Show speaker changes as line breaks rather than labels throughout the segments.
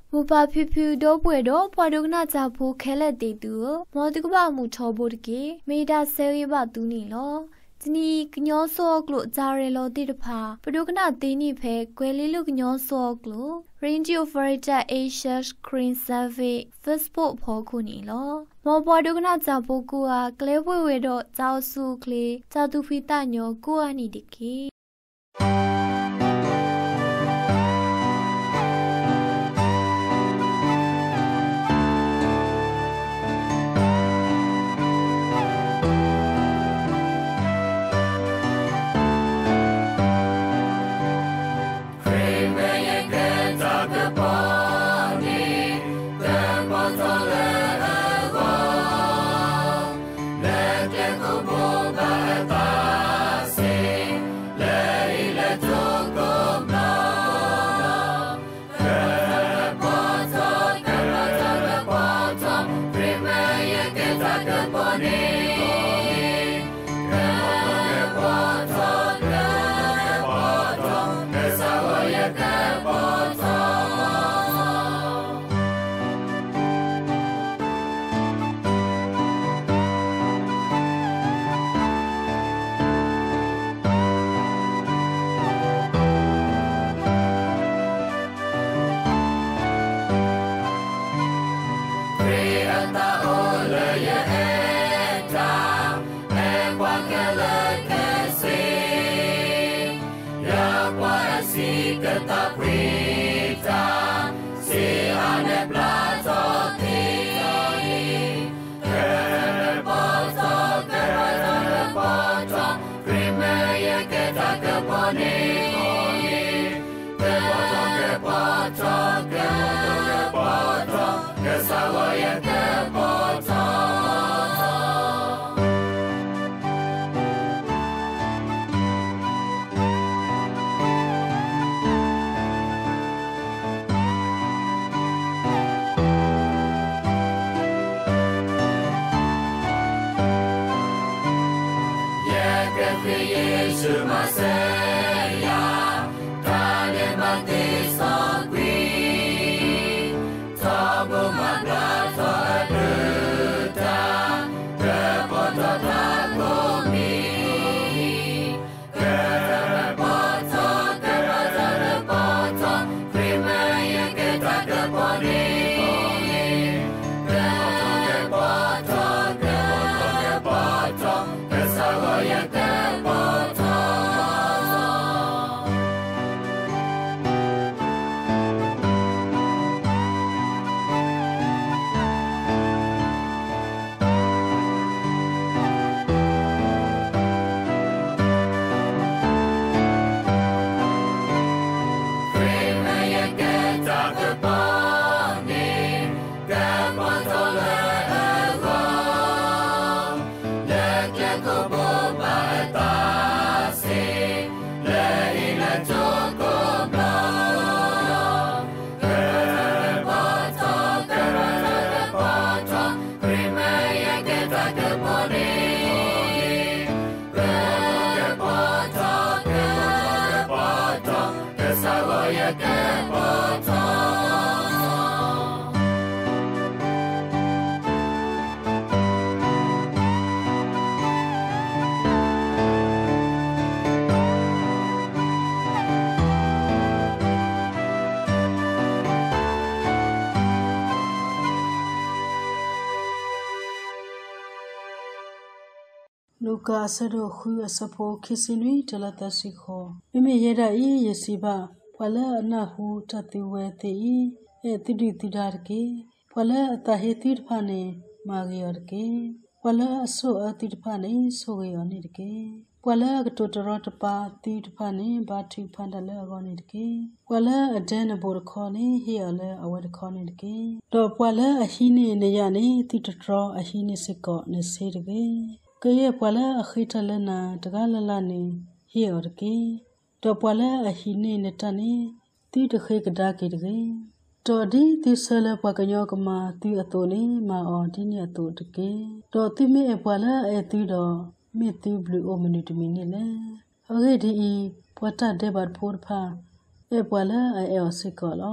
มูปาพิพิวโดป่วยโดพอดุกนาจาพูแคเลติตูมอตุกบะมูชอบุตเกเมดาเซริบะตูนี่ลอจนีกญอซอกลุจาเรโลติตพาปดุกนาตีนี่เพกวยลิลุกญอซอกลุ Radio Florida Asia Screen Survey Facebook พอคุนี่ลอมอปอดุกนาจาพูกัวเกลวเวโดจาวสุเคลจาตุฟิตาญอกัวนี่ดิเก
ลูกาสะดอคุยสะโพคิสินุยตละตะสิขอมิเยดาอีเยสิบาพละนะหูตะติเวติเอติดิติดาร์เกพละตะเฮติดพาเนมาเกยร์เกพละอโสอติดพาเนโซเกยอนิดเกพละกตตรอตปาติดพาเนบาทิพันดะเลอนิดเกพละอเดนบุรคอเนเฮอเลอวดคอนิดเกดอพละอหิเนเนยาเนติดตรออหิเนสิกอเนเซดเกကရဲ့ပွာလာခိတလနာတကလလနေဟီယောကေတော့ပွာလာအဟိနေနတနေတိတခေကဒါကေတကေတော့ဒီတိဆလပကညောကမာတိအတူနေမာအော်ဒီနေအတူတကေတော့တိမေပွာလာအတိတော့မေတိဘလူအိုမနီတမီနေလေအခေဒီပွာတတဲ့ဘတ်ဖို့ဖာအပွာလာအဲအော်စစ်ကောလော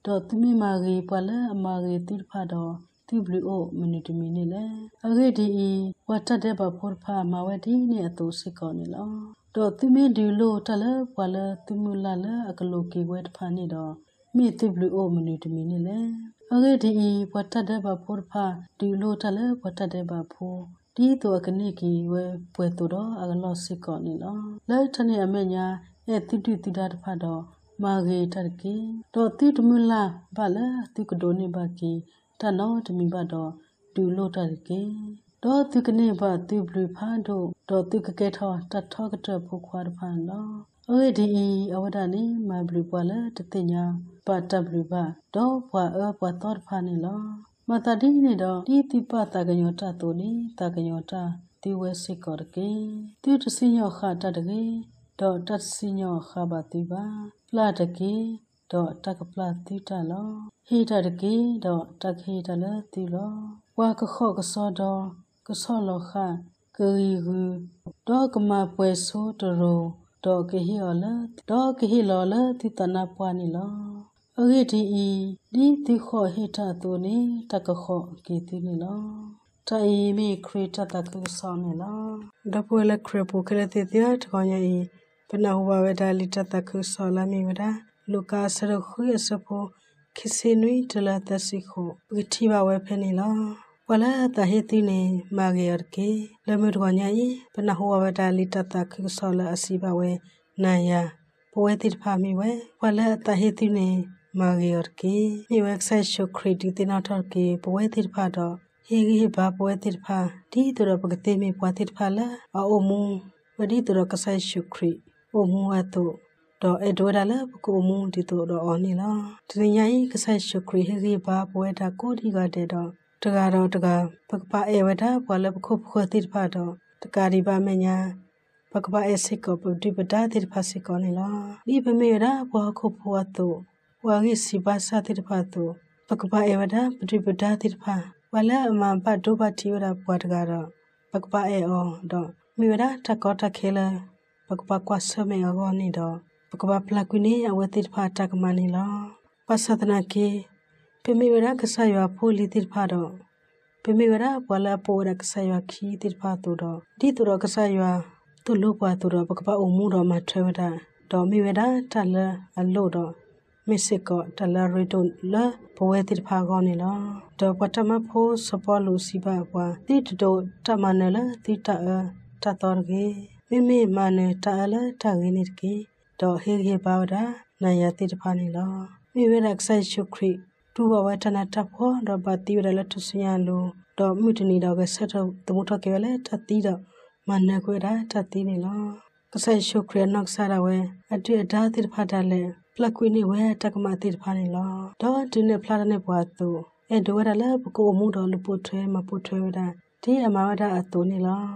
ดอตุมีมาเกปะละมาเกติดพาดอติบลิโอมนิตมีนี่แหละอะเกดีวัตตะเดบะพอดพามาเวดีนี่อตุสิกอนี่ลอดอตุมีดีโลตะละปะละตุมุลาละอะกโลกีเวดพานี่ดอมีติบลิโอมนิตมีนี่แหละอะเกดีวัตตะเดบะพอดพาดีโลตะละวัตตะเดบะโพဒီတော့ကနေကီဝဲပွဲတော့အကလောစစ်ကောနေလောလဲထနေအမေညာအဲတိတိတိတာတဖတ်တော့မာဂေတကီတော့တိတမလာဘာလဲတိကဒိုနေဘာကီတနောတမီဘတော့ဒူလို့တကီတော့တိကနေဘာတိဘလဖာတော့တိကကဲထောတထောကတဖုခွာတဖန်လောအဲ့ဒီအဝဒနေမဘလပွာလဲတတိညာပါတဘလဘာတော့ပွာပွာတော့ဖာနေလောမတတိနေတော့ဒီတိပတာကညောတတိုနေတာကညောတာဒီဝဲစစ်ကောကေတိတစညောခတာတကေတော့တစညောခဘာတိပါပလာတကေတော့တကပလာတိတလောဟေတတကေတော့တခေတလတိလောဝါကခောကစောတော့ကစောလောခကရီဂူတော့ကမပွဲဆိုးတရောတော့ကဟီော်လာတော့ကဟီလောလာတိတနာပွားနီလောအဲ့ဒီဒီတိခောဟိတာတူနေတကခောကေတိနေလောတိုင်မီခရတာတကုဆောင်းနေလောဒပွဲလက်ခရပူခရတဲ့တဲ့တကောင်းရဲ့ပနဟဝဝဒလီတတကုဆောလာမီဝဒလူကာဆရခွေစဖိုခိစနွီတလာတစီခိုဝိတိဘဝဖဲနေလောဝလာတဟိတိနေမာဂေရကေလမဒကောင်းရဲ့ပနဟဝဝဒလီတတကုဆောလာအစီဘဝနာယဘဝတိဖာမီဝဲဝလာတဟိတိနေမာဂီယောကေဒီဝက်ဆိုက်ရှုခရီတီတင်တော်ကေဘဝတိဖာတော့ဟေဂီဘာဘဝတိဖာဒီတော်ပကတိမေဘဝတိဖာလာအိုမူဝဒီတော်ကဆိုင်ရှုခရီအိုမူအတုတော့အဒဝဒါလာပကူမူဒီတော်အော်နီလာဒီညာဤကဆိုင်ရှုခရီဟေဂီဘာဘဝတာကိုဒီကတဲ့တော့တကတော့တကပကပအေဝဒါဘဝလပခုပခတိဖာတော့တကာဒီပါမညာပကပအေစိကောပဒီပဒါတိဖာစိကောနီလာဒီပမေရာဘဝခုဘဝတုဝါဂိစီဘာစာတိဖာတုပကပအေဝဒပတိပဒါတိဖာဝလာအမဘတ်ဒိုဘတီဝဒပွားတကတော့ပကပအေအောတော့မိဝဒတကောတခဲလပကပကွာဆမေအောနီတော့ပကပပလကွနီအဝတိဖာတကမနီလောပသဒနာကေပိမိဝဒကဆာယဖိုလီတိဖာတော့ပိမိဝဒဘဝလာပိုရကဆာယခီတိဖာတုတော့ဒီတုတော့ကဆာယတုလို့ပွားတုတော့ပကပအုံမှုတော့မထွေဝဒတော့မိဝဒတလအလို့တော့မစ်စစ်ကောတလာရီတိုလာဘဝတိဖာကောနေလားတော့ပထမဖို့စပေါ်လူစီပါပွားတိတိုတမနလတိတတတော်ကြီးမိမိမနဲ့တအလတရင်းနေကေတော့ဟေဂေပါဝဒနာယတိဖာနေလားမိဝရက်ဆိုင်ရှုခရီတူဘဝတနာတဖို့တော့ပါတိဝရလတဆညာလိုတော့မိတနီတော့ကဆက်တော့တမထကေလေတတိတော့မနကွေတာတတိနေလားကဆိုင်ရှုခရီနောက်စားရဝဲအတွေ့အဓာတိဖာတလဲပလကွေနေဝဲတကမတိဖာနေလောတော့ဒီနေဖလာနေပွားသူအဲဒိုဝရလာပကိုမှုတော်လူပုထွဲမပုထွဲဝဒဒီအမဝဒအတူနေလော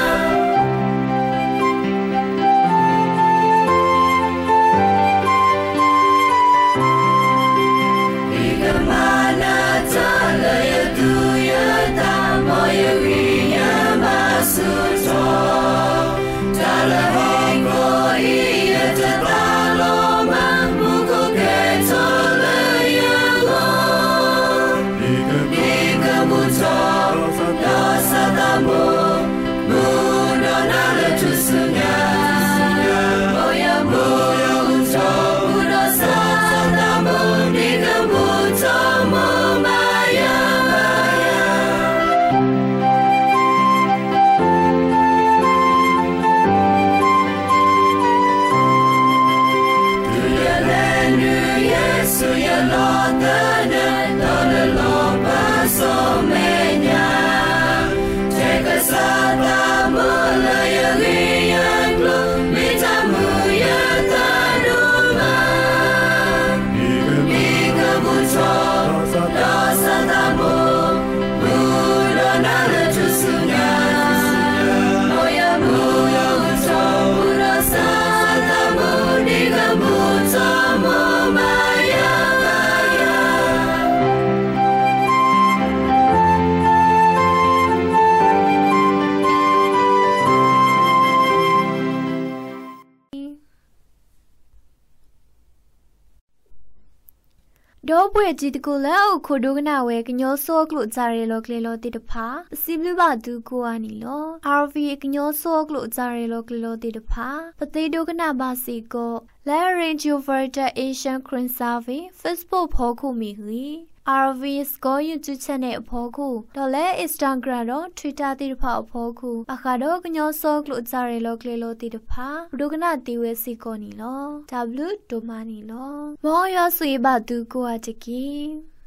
ပดอป่วยจิตกูแล้วโคโดกนาเวกญอซอกลุจาเรโลเคโลติดพาซิบลิบาดูกัวนี่โล RV กญอซอกลุจาเรโลเคโลติดพาปฏิโดกนาบาซิโกและ Range Rover Asian Crane Survey Facebook พอคูมีหี RV Score YouTube Channel พอคูดอเล Instagram ดอ Twitter ติดพาพอคูอาคาดอกญอซอกลุจาเรโลเคโลติดพาดูกนาติเวซิโกนี่โล W โดมานี่โลมอยอสุยบาดูกัวจิกี